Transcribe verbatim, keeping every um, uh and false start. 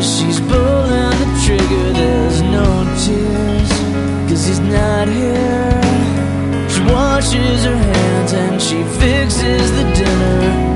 she's pulling the trigger, there's no tears, 'cause he's not here. She washes her hands and she fixes the dinner.